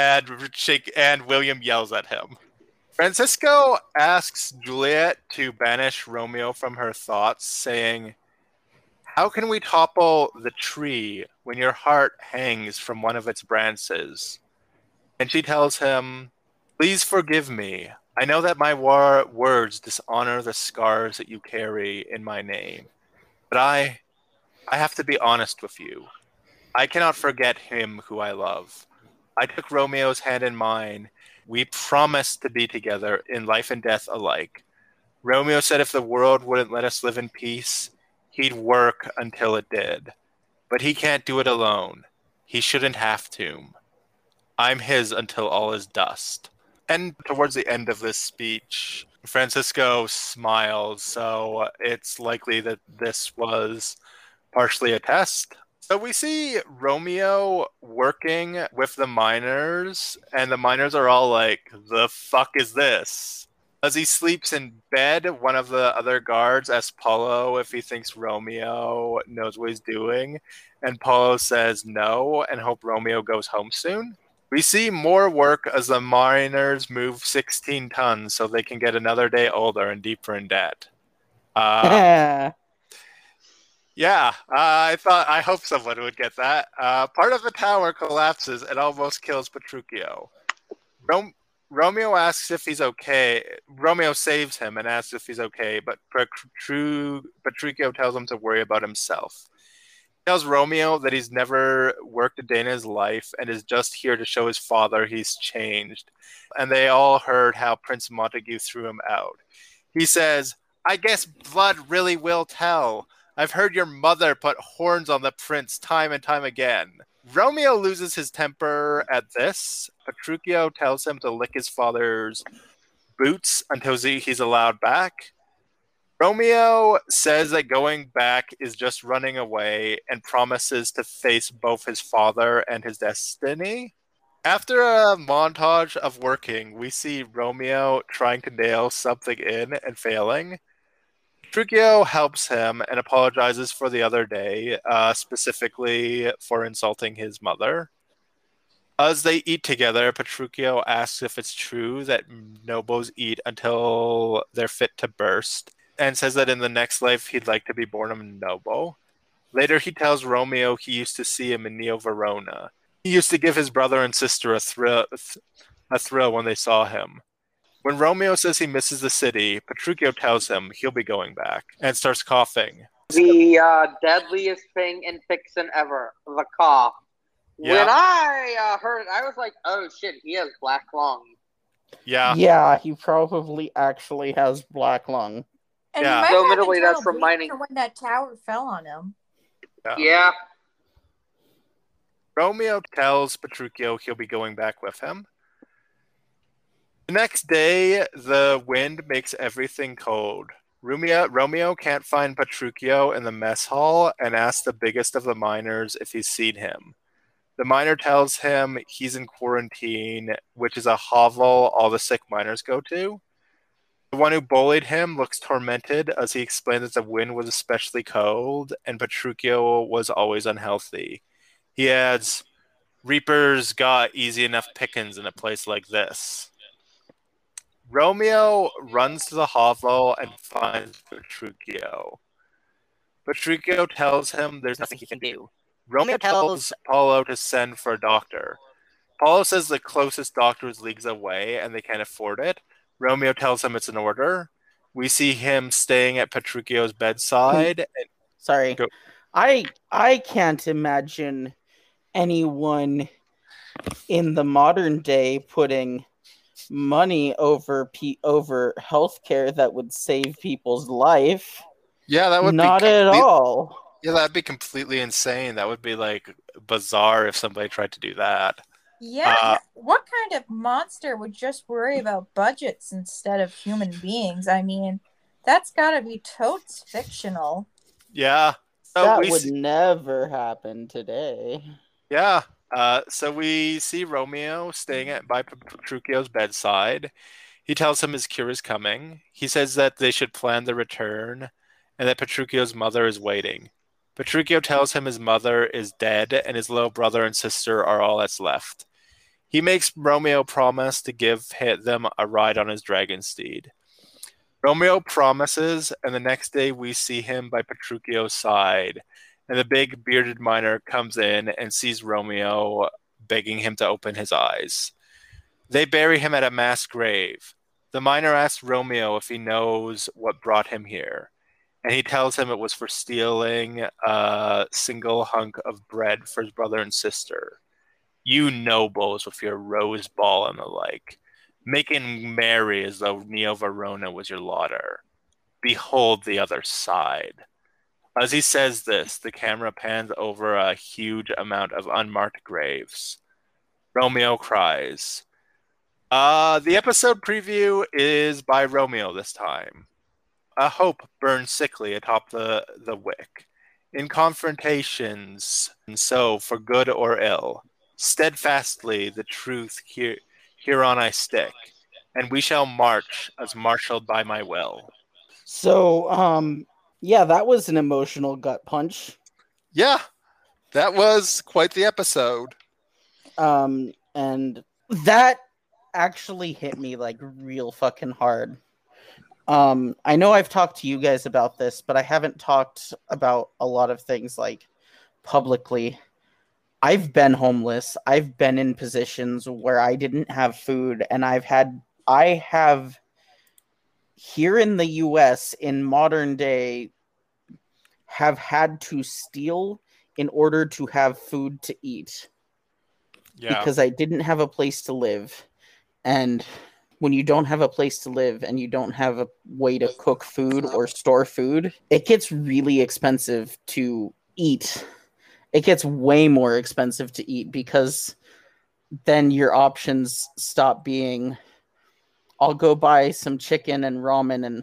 and William yells at him. Francisco asks Juliet to banish Romeo from her thoughts, saying, how can we topple the tree when your heart hangs from one of its branches? And she tells him, please forgive me. I know that my words dishonor the scars that you carry in my name. But I have to be honest with you. I cannot forget him who I love. I took Romeo's hand in mine. We promised to be together in life and death alike. Romeo said if the world wouldn't let us live in peace, he'd work until it did. But he can't do it alone. He shouldn't have to. I'm his until all is dust. And towards the end of this speech, Francisco smiles, so it's likely that this was partially a test. So we see Romeo working with the miners, and the miners are all like, the fuck is this? As he sleeps in bed, one of the other guards asks Paulo if he thinks Romeo knows what he's doing, and Paulo says no and hope Romeo goes home soon. We see more work as the miners move 16 tons so they can get another day older and deeper in debt. Yeah, I hope someone would get that. Part of the tower collapses and almost kills Petruchio. Romeo asks if he's okay. Romeo saves him and asks if he's okay, but Petruchio tells him to worry about himself. He tells Romeo that he's never worked a day in his life and is just here to show his father he's changed. And they all heard how Prince Montague threw him out. He says, I guess blood really will tell. I've heard your mother put horns on the prince time and time again. Romeo loses his temper at this. Petruchio tells him to lick his father's boots until he's allowed back. Romeo says that going back is just running away and promises to face both his father and his destiny. After a montage of working, we see Romeo trying to nail something in and failing. Petruchio helps him and apologizes for the other day, specifically for insulting his mother. As they eat together, Petruchio asks if it's true that nobles eat until they're fit to burst, and says that in the next life he'd like to be born a noble. Later he tells Romeo he used to see him in Neo Verona. He used to give his brother and sister a thrill when they saw him. When Romeo says he misses the city, Petruchio tells him he'll be going back and starts coughing. The deadliest thing in fiction ever, the cough. Yeah. When I heard it, I was like, oh shit, he has black lung. Yeah. Yeah, he probably actually has black lung. And yeah. He might have that's from mining. When that tower fell on him. Yeah. Romeo tells Petruchio he'll be going back with him. The next day, the wind makes everything cold. Romeo can't find Petruchio in the mess hall and asks the biggest of the miners if he's seen him. The miner tells him he's in quarantine, which is a hovel all the sick miners go to. The one who bullied him looks tormented as he explains that the wind was especially cold and Petruchio was always unhealthy. He adds, Reapers got easy enough pickings in a place like this. Romeo runs to the hovel and finds Petruchio. Petruchio tells him there's nothing he can do. Romeo tells Paulo to send for a doctor. Paulo says the closest doctor is leagues away and they can't afford it. Romeo tells him it's an order. We see him staying at Petruchio's bedside. Sorry. I can't imagine anyone in the modern day putting money over healthcare that would save people's life. Yeah, that would not at all. Yeah, that'd be completely insane. That would be like bizarre if somebody tried to do that. Yeah, what kind of monster would just worry about budgets instead of human beings? I mean, that's gotta be totes fictional. Yeah. So that would never happen today. Yeah. So we see Romeo staying by Petruchio's bedside. He tells him his cure is coming. He says that they should plan the return and that Petruchio's mother is waiting. Petruchio tells him his mother is dead and his little brother and sister are all that's left. He makes Romeo promise to give them a ride on his dragon steed. Romeo promises, and the next day we see him by Petruchio's side. And the big bearded miner comes in and sees Romeo, begging him to open his eyes. They bury him at a mass grave. The miner asks Romeo if he knows what brought him here. And he tells him it was for stealing a single hunk of bread for his brother and sister. You nobles with your rose ball and the like, making merry as though Neo Verona was your lauder. Behold the other side. As he says this, the camera pans over a huge amount of unmarked graves. Romeo cries. The episode preview is by Romeo this time. A hope burns sickly atop the wick. in confrontations, and so for good or ill. Steadfastly the truth hereon I stick, and we shall march as marshaled by my will. So, yeah, that was an emotional gut punch. Yeah, that was quite the episode. And that actually hit me like real fucking hard. I know I've talked to you guys about this, but I haven't talked about a lot of things like publicly. I've been homeless. I've been in positions where I didn't have food, and I have here in the US in modern day have had to steal in order to have food to eat. Yeah. Because I didn't have a place to live. And when you don't have a place to live and you don't have a way to cook food or store food, it gets really expensive to eat. It gets way more expensive to eat because then your options stop being, I'll go buy some chicken and ramen and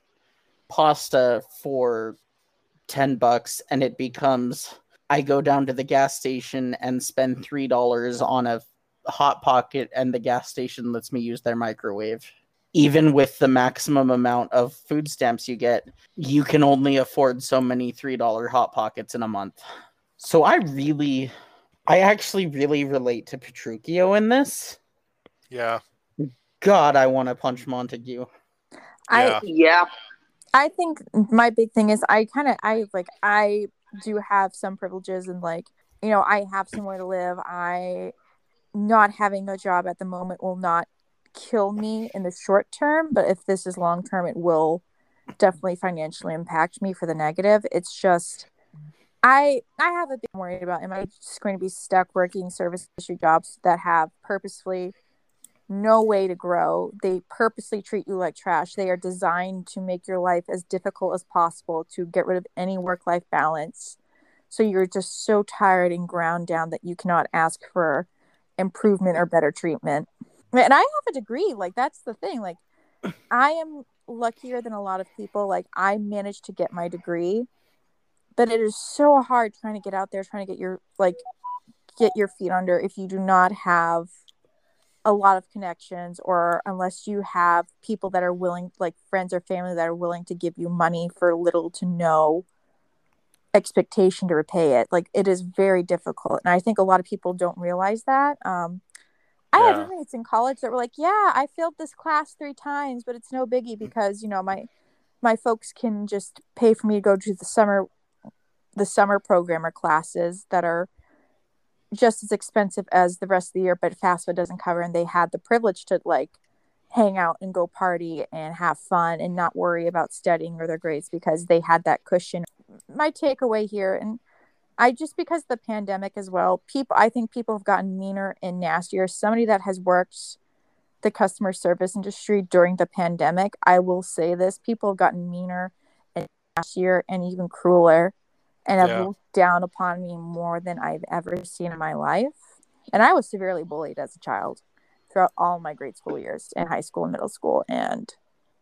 pasta for $10, and it becomes, I go down to the gas station and spend $3 on a Hot Pocket, and the gas station lets me use their microwave. Even with the maximum amount of food stamps you get, you can only afford so many $3 Hot Pockets in a month. So I actually really relate to Petruchio in this. Yeah. God, I want to punch Montague. Yeah. I think my big thing is I do have some privileges, and like, you know, I have somewhere to live. Not having a job at the moment will not kill me in the short term, but if this is long term, it will definitely financially impact me for the negative. It's just I have a bit worried about, am I just going to be stuck working service industry jobs that have purposefully no way to grow? They purposely treat you like trash. They are designed to make your life as difficult as possible, to get rid of any work-life balance. So you're just so tired and ground down that you cannot ask for improvement or better treatment. And I have a degree. Like, that's the thing. Like, I am luckier than a lot of people. Like, I managed to get my degree, but it is so hard trying to get out there, trying to get your feet under if you do not have a lot of connections, or unless you have people that are willing, like friends or family, that are willing to give you money for little to no expectation to repay it. Like, it is very difficult, and I think a lot of people don't realize that. I had roommates in college that were like, yeah, I failed this class 3 times, but it's no biggie because, you know, my folks can just pay for me to go to the summer program or classes that are just as expensive as the rest of the year, but FAFSA doesn't cover, and they had the privilege to like hang out and go party and have fun and not worry about studying or their grades because they had that cushion. My takeaway here, and I just, because of the pandemic as well, I think people have gotten meaner and nastier. Somebody that has worked the customer service industry during the pandemic, I will say this: people have gotten meaner and nastier and even crueler, and have looked down upon me more than I've ever seen in my life. And I was severely bullied as a child throughout all my grade school years and high school and middle school. And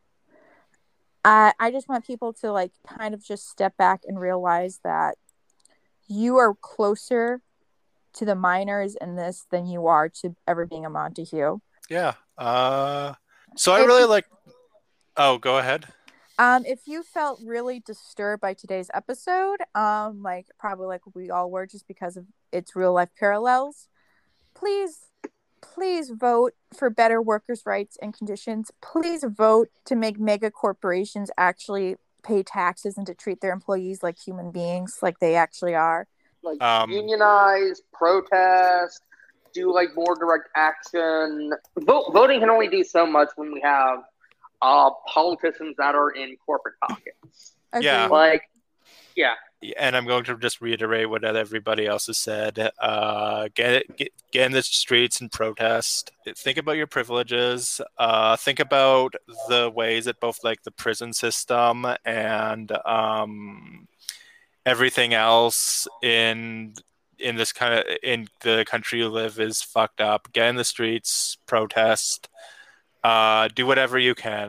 I just want people to like kind of just step back and realize that you are closer to the minors in this than you are to ever being a Montague. Yeah. So I really like... Oh, go ahead. If you felt really disturbed by today's episode, like probably like we all were, just because of its real life parallels, please vote for better workers' rights and conditions. Please vote to make mega corporations actually pay taxes and to treat their employees like human beings, like they actually are. Like unionize, protest, do like more direct action. Voting can only do so much when we have politicians that are in corporate pockets. Yeah. Like, yeah. And I'm going to just reiterate what everybody else has said. Get in the streets and protest. Think about your privileges. Think about the ways that both like the prison system and everything else in this kind of in the country you live is fucked up. Get in the streets, protest, do whatever you can.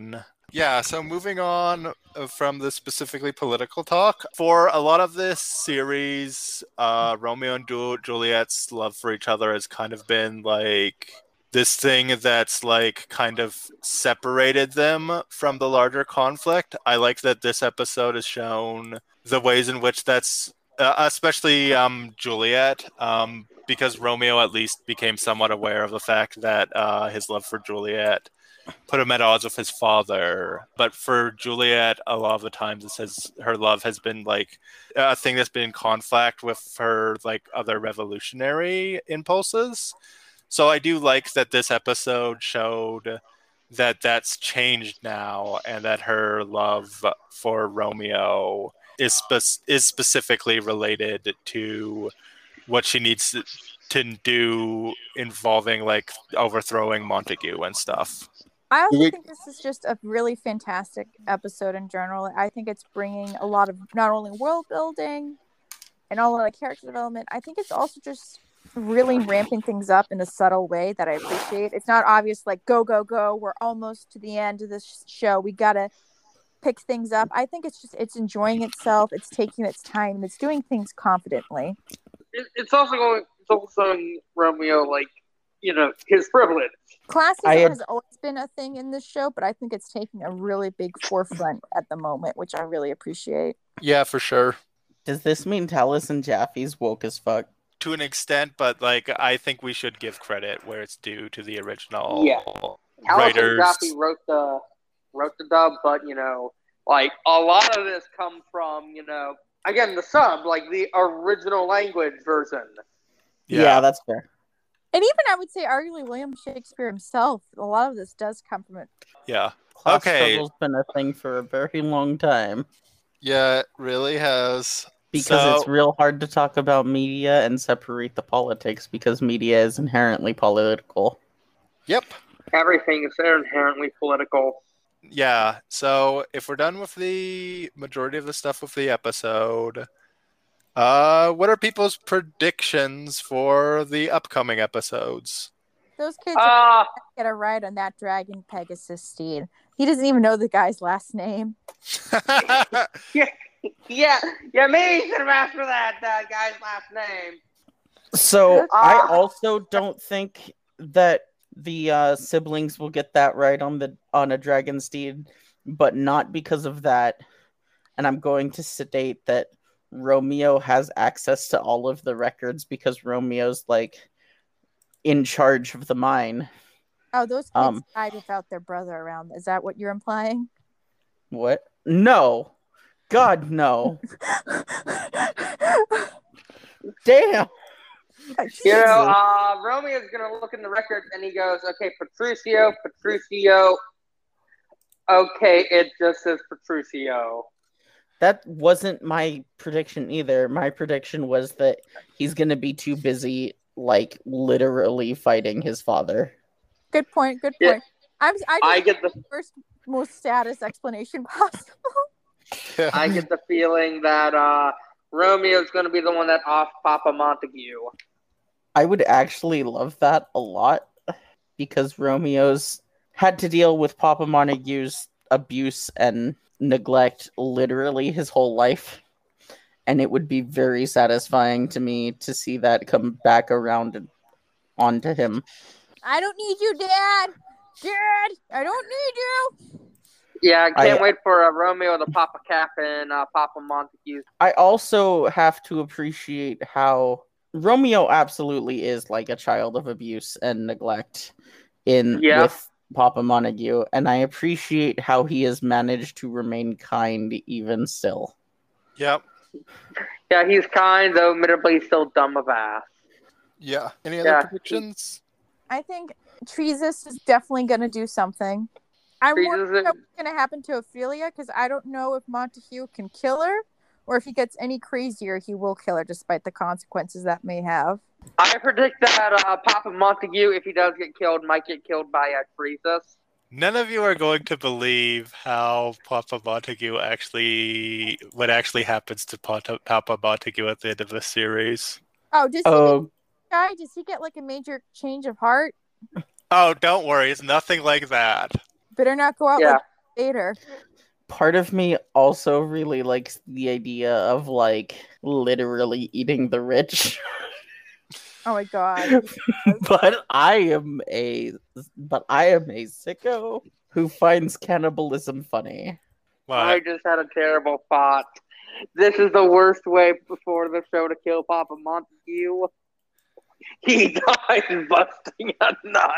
Yeah, so moving on from the specifically political talk, for a lot of this series, Romeo and Juliet's love for each other has kind of been like this thing that's like kind of separated them from the larger conflict. I like that this episode has shown the ways in which that's, especially Juliet, because Romeo at least became somewhat aware of the fact that his love for Juliet put him at odds with his father. But for Juliet, a lot of the times it says her love has been like a thing that's been in conflict with her like other revolutionary impulses. So I do like that this episode showed that that's changed now, and that her love for Romeo is specifically related to what she needs to do involving like overthrowing Montague and stuff. I also think this is just a really fantastic episode in general. I think it's bringing a lot of not only world building and all of the character development, I think it's also just really ramping things up in a subtle way that I appreciate. It's not obvious like go, go, go. We're almost to the end of this show. We got to pick things up. I think it's enjoying itself. It's taking its time and it's doing things confidently. It's also Romeo, like, his privilege. Classism has always been a thing in this show, but I think it's taking a really big forefront at the moment, which I really appreciate. Yeah, for sure. Does this mean Taliesin Jaffe's woke as fuck? To an extent, but like I think we should give credit where it's due to the original writers. Taliesin Jaffe wrote the dub, but like a lot of this comes from again the sub, like the original language version. Yeah, that's fair. And even I would say arguably William Shakespeare himself, a lot of this does come from it. Yeah. Class struggle's been a thing for a very long time. Yeah, it really has. Because it's real hard to talk about media and separate the politics because media is inherently political. Yep. Everything is inherently political. Yeah, so if we're done with the majority of the stuff with the episode, what are people's predictions for the upcoming episodes? Those kids are gonna get a ride on that dragon Pegasus steed. He doesn't even know the guy's last name. Yeah, maybe you should have asked for that guy's last name. So I also don't think that the siblings will get that right on a dragon steed, but not because of that. And I'm going to state that Romeo has access to all of the records because Romeo's like in charge of the mine. Oh, those kids died without their brother around. Is that what you're implying? What? No. God, no. Damn. Romeo's gonna look in the records and he goes, okay, Petruchio. Okay, it just says Petruchio. That wasn't my prediction either. My prediction was that he's gonna be too busy, like, literally fighting his father. Good point. Yeah. I get the first most status explanation possible. I get the feeling that Romeo's going to be the one that off Papa Montague. I would actually love that a lot because Romeo's had to deal with Papa Montague's abuse and neglect literally his whole life. And it would be very satisfying to me to see that come back around and onto him. I don't need you, Dad! Dad! I don't need you! Yeah, I can't wait for Romeo to pop a cap in Papa Montague. I also have to appreciate how Romeo absolutely is like a child of abuse and neglect with Papa Montague, and I appreciate how he has managed to remain kind even still. Yep. Yeah, he's kind, though admittedly still dumb of ass. Yeah. Any other predictions? I think Treasus is definitely going to do something. I'm wondering what's going to happen to Ophelia because I don't know if Montague can kill her or if he gets any crazier, he will kill her despite the consequences that may have. I predict that Papa Montague, if he does get killed, might get killed by Treasus. None of you are going to believe how Papa Montague what actually happens to Papa Montague at the end of the series. Oh, does he get like a major change of heart? Oh, don't worry. It's nothing like that. Better not go out like Vader. Part of me also really likes the idea of like literally eating the rich. Oh my god. but I am a sicko who finds cannibalism funny. I just had a terrible thought. This is the worst way before the show to kill Papa Montague. He dies busting a nut.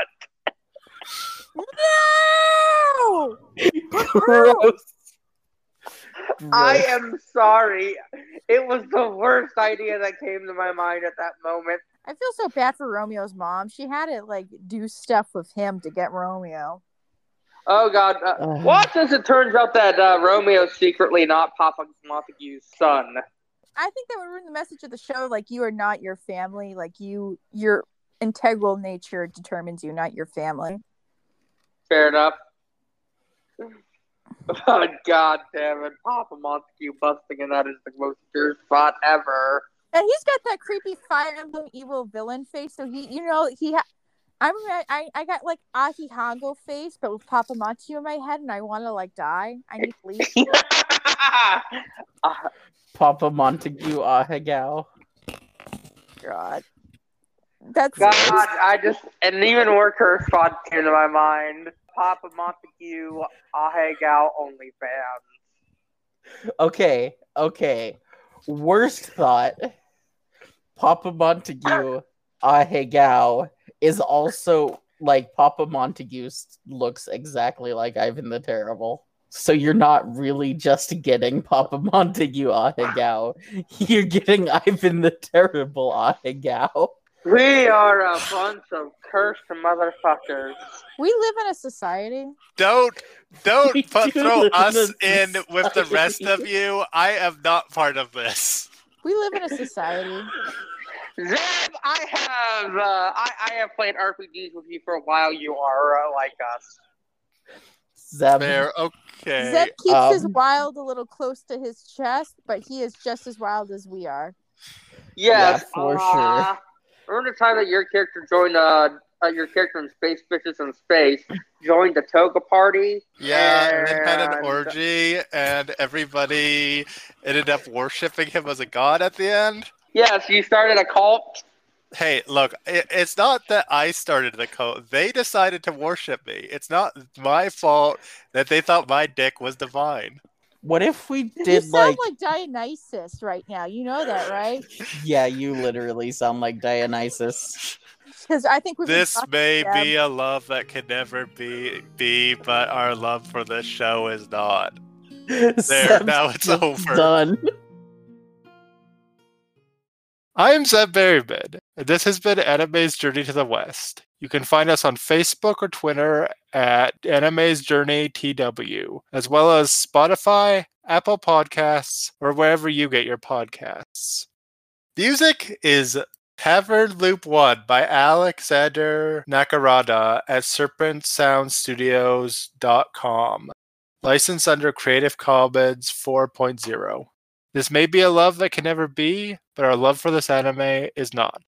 No! Gross. I am sorry. It was the worst idea that came to my mind at that moment. I feel so bad for Romeo's mom. She had to like do stuff with him to get Romeo. Oh God! Watch as it turns out that Romeo's secretly not Papa Montague's son. I think that would ruin the message of the show. Like, you are not your family. Like, your integral nature determines you, not your family. Fair enough. Oh, God damn it. Papa Montague busting in that is the most pure spot ever. And he's got that creepy Fire Emblem evil villain face. So I got like Ahihago face, but with Papa Montague in my head, and I want to like die. I need to leave. Papa Montague Ahegao. God. That's God, an even worse spot came to my mind. Papa Montague Ahegao OnlyFans. Okay. Worst thought. Papa Montague Ahegao is also like Papa Montague looks exactly like Ivan the Terrible. So you're not really just getting Papa Montague Ahegao. You're getting Ivan the Terrible Ahegao. We are a bunch of cursed motherfuckers. We live in a society. Don't throw us in with the rest of you. I am not part of this. We live in a society. Zeb, I have played RPGs with you for a while. You are like us. Zeb. Fair, okay. Zeb keeps his wild a little close to his chest, but he is just as wild as we are. Yes, yeah, for sure. Remember the time that your character joined your character in Space Fishes in Space joined the Toga party? Yeah, and then had an orgy, and everybody ended up worshipping him as a god at the end? Yes, you started a cult. Hey, look, it's not that I started the cult. They decided to worship me. It's not my fault that they thought my dick was divine. What if we did you sound like Dionysus right now? You know that, right? Yeah, you literally sound like Dionysus. Because I think this may be a love that can never be, but our love for this show is not. There, now it's over. Done. I'm Zeb Berryman, and this has been Anime's Journey to the West. You can find us on Facebook or Twitter at Anime's Journey TW, as well as Spotify, Apple Podcasts, or wherever you get your podcasts. Music is Tavern Loop 1 by Alexander Nakarada at SerpentSoundStudios.com. Licensed under Creative Commons 4.0. This may be a love that can never be, but our love for this anime is not.